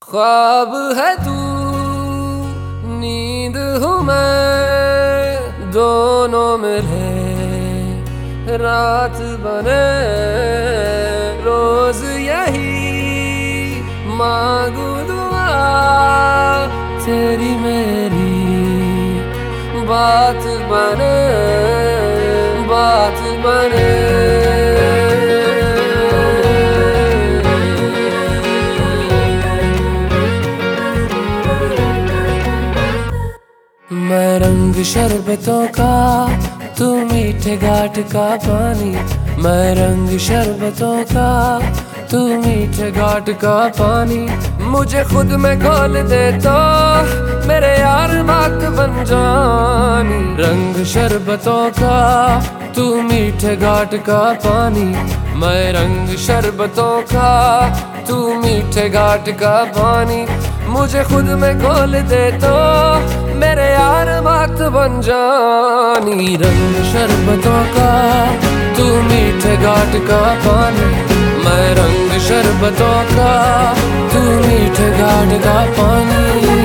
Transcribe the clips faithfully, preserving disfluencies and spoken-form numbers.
ख्वाब है तू, नींद हूँ मैं, दोनों मिले रात बने। रोज यही मांगू दुआ, तेरी मेरी बात बने, बात बने। मैं रंग शरबतों का, तू मीठे घाट का पानी। मैं रंग शरबतों का, तू मीठे घाट का पानी। मुझे खुद में घोल दे तो मेरे यार बात बन जानी। रंग शरबतों का, तू मीठे घाट का पानी। मैं रंग शरबतों का, तू मीठे घाट का पानी। मुझे खुद में घोल दे तो मेरे यार बात बन जानी। रंग शरबतों का, तू मीठे घाट का पानी। मैं रंग शरबतों का, तू मीठे घाट का पानी।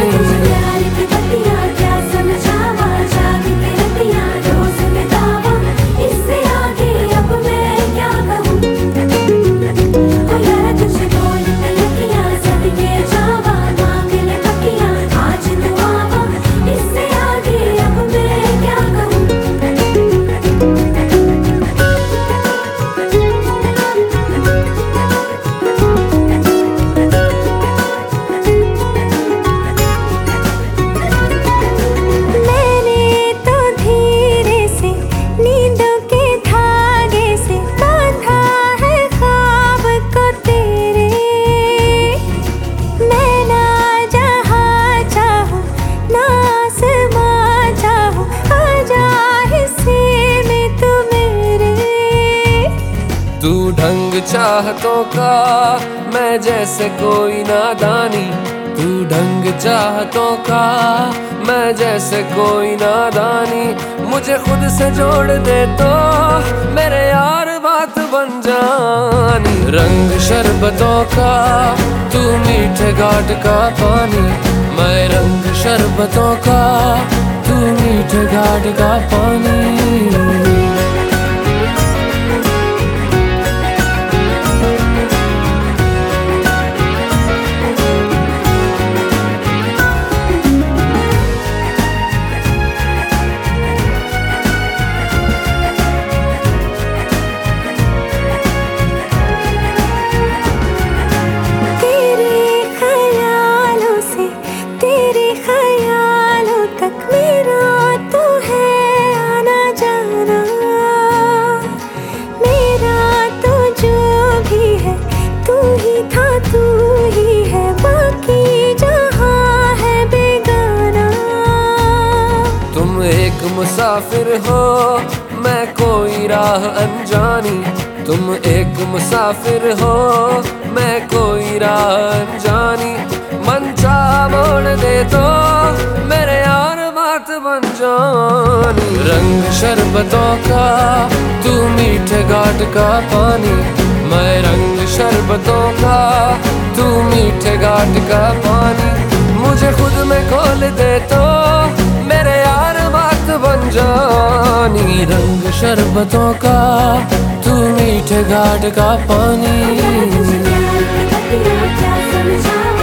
तू ढंग चाहतों का, मैं जैसे कोई नादानी। तू ढंग चाहतों का, मैं जैसे कोई नादानी। मुझे खुद से जोड़ दे तो मेरे यार बात बन जानी। रंग शरबतों का, तू मीठे घाट का पानी। मैं रंग शरबतों का, तू मीठे घाट का पानी। एक मुसाफिर हो, मैं कोई राह अनजानी। तुम एक मुसाफिर हो, मैं कोई राह अनजानी। मन चाह मोड़ दे तो मेरे यार बात बन जानी। रंग शरबतों का, तू मीठे घाट का पानी। मैं रंग शरबतों का, तू मीठे घाट का पानी। मुझे खुद में खोल दे तो मेरे यार बात बन जानी। रंग शरबतों का, तू मीठे घाट का पानी।